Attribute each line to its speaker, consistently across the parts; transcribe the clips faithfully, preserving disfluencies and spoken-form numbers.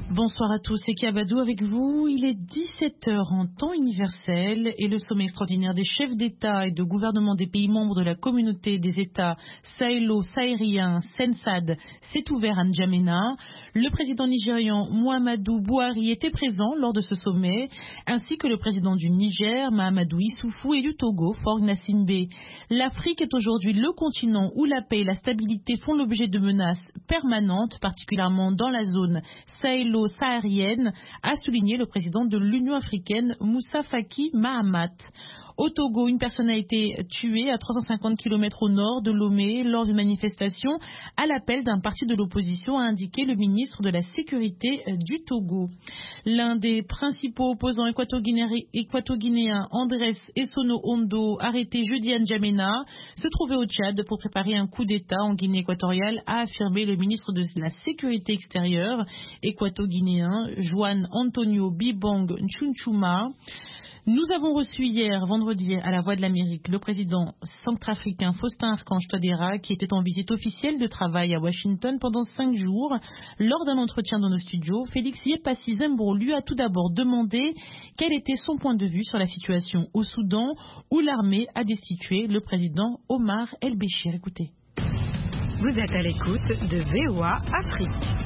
Speaker 1: Bonsoir à tous, c'est Kiabadou avec vous. Il est dix-sept heures en temps universel et le sommet extraordinaire des chefs d'État et de gouvernement des pays membres de la communauté des États sahélo-sahariens, SENSAD, s'est ouvert à N'Djamena. Le président nigérian Muhammadu Buhari était présent lors de ce sommet, ainsi que le président du Niger, Mahamadou Issoufou, et du Togo, Faure Gnassingbé. L'Afrique est aujourd'hui le continent où la paix et la stabilité font l'objet de menaces permanentes, particulièrement dans la zone sahélo saharienne, a souligné le président de l'Union africaine, Moussa Faki Mahamat. Au Togo, une personne a été tuée à trois cent cinquante kilomètres au nord de Lomé lors d'une manifestation à l'appel d'un parti de l'opposition, a indiqué le ministre de la Sécurité du Togo. L'un des principaux opposants équato-guinéens, Andrés Essono Ondo, arrêté jeudi à N'Djamena, se trouvait au Tchad pour préparer un coup d'État en Guinée équatoriale, a affirmé le ministre de la Sécurité extérieure équato-guinéen, Juan Antonio Bibong Nchunchuma. Nous avons reçu hier, vendredi, à la Voix de l'Amérique, le président centrafricain Faustin Archange Touadéra, qui était en visite officielle de travail à Washington pendant cinq jours. Lors d'un entretien dans nos studios, Félix Yepassi Zembro lui a tout d'abord demandé quel était son point de vue sur la situation au Soudan, où l'armée a destitué le président Omar El-Béchir. Écoutez.
Speaker 2: Vous êtes à l'écoute de V O A Afrique.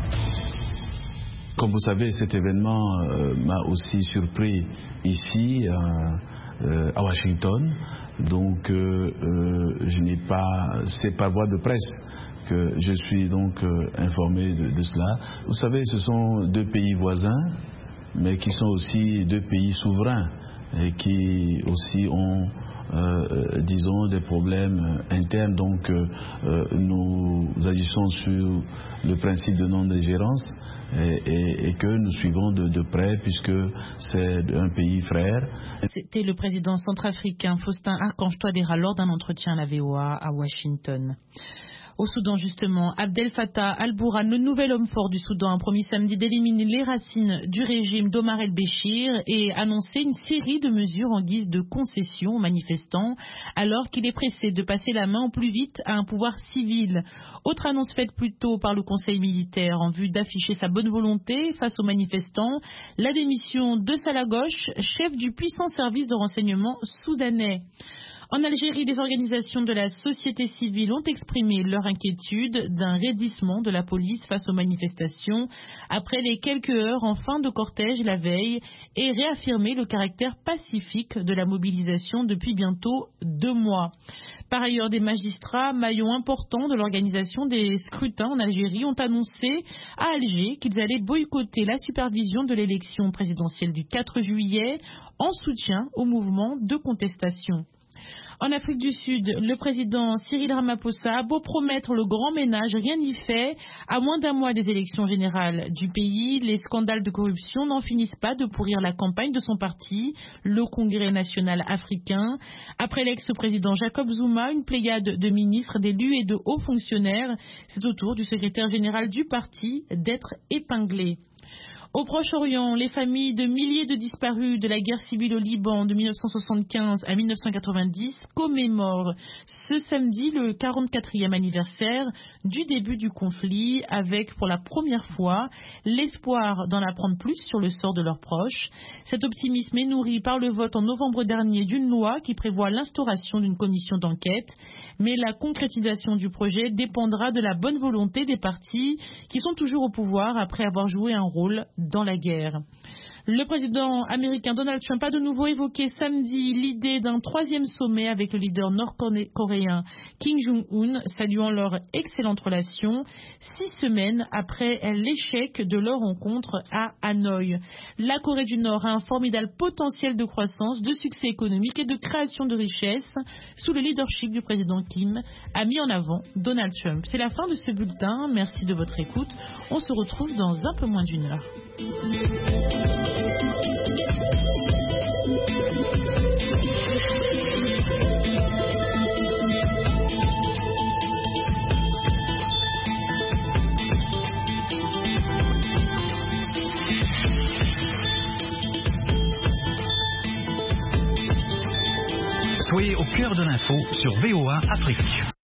Speaker 3: Comme vous savez, cet événement euh, m'a aussi surpris ici euh, euh, à Washington. Donc, euh, euh, je n'ai pas, c'est par voie de presse que je suis donc euh, informé de, de cela. Vous savez, ce sont deux pays voisins, mais qui sont aussi deux pays souverains et qui aussi ont, euh, disons, des problèmes internes. Donc, euh, euh, nous agissons sur le principe de non-ingérence. Et, et, et que nous suivons de, de près puisque c'est un pays frère.
Speaker 1: C'était le président centrafricain Faustin Archange Touadéra lors d'un entretien à la V O A à Washington. Au Soudan, justement, Abdel Fattah al-Burhan, le nouvel homme fort du Soudan, a promis samedi d'éliminer les racines du régime d'Omar el-Béchir et annoncé une série de mesures en guise de concession aux manifestants, alors qu'il est pressé de passer la main au plus vite à un pouvoir civil. Autre annonce faite plus tôt par le Conseil militaire en vue d'afficher sa bonne volonté face aux manifestants, la démission de Salah Ghosh, chef du puissant service de renseignement soudanais. En Algérie, les organisations de la société civile ont exprimé leur inquiétude d'un raidissement de la police face aux manifestations après les quelques heures en fin de cortège la veille et réaffirmé le caractère pacifique de la mobilisation depuis bientôt deux mois. Par ailleurs, des magistrats, maillons importants de l'organisation des scrutins en Algérie, ont annoncé à Alger qu'ils allaient boycotter la supervision de l'élection présidentielle du quatre juillet en soutien au mouvement de contestation. En Afrique du Sud, le président Cyril Ramaphosa a beau promettre le grand ménage, rien n'y fait. À moins d'un mois des élections générales du pays, les scandales de corruption n'en finissent pas de pourrir la campagne de son parti, le Congrès national africain. Après l'ex-président Jacob Zuma, une pléiade de ministres, d'élus et de hauts fonctionnaires, c'est au tour du secrétaire général du parti d'être épinglé. Au Proche-Orient, les familles de milliers de disparus de la guerre civile au Liban de mille neuf cent soixante-quinze à mille neuf cent quatre-vingt-dix commémorent ce samedi le quarante-quatrième anniversaire du début du conflit, avec pour la première fois l'espoir d'en apprendre plus sur le sort de leurs proches. Cet optimisme est nourri par le vote en novembre dernier d'une loi qui prévoit l'instauration d'une commission d'enquête, mais la concrétisation du projet dépendra de la bonne volonté des partis qui sont toujours au pouvoir après avoir joué un rôle dans la guerre. Le président américain Donald Trump a de nouveau évoqué samedi l'idée d'un troisième sommet avec le leader nord-coréen Kim Jong-un, saluant leur excellente relation, six semaines après l'échec de leur rencontre à Hanoï. La Corée du Nord a un formidable potentiel de croissance, de succès économique et de création de richesses sous le leadership du président Kim, a mis en avant Donald Trump. C'est la fin de ce bulletin. Merci de votre écoute. On se retrouve dans un peu moins d'une heure.
Speaker 4: Soyez au cœur de l'info sur V O A Afrique.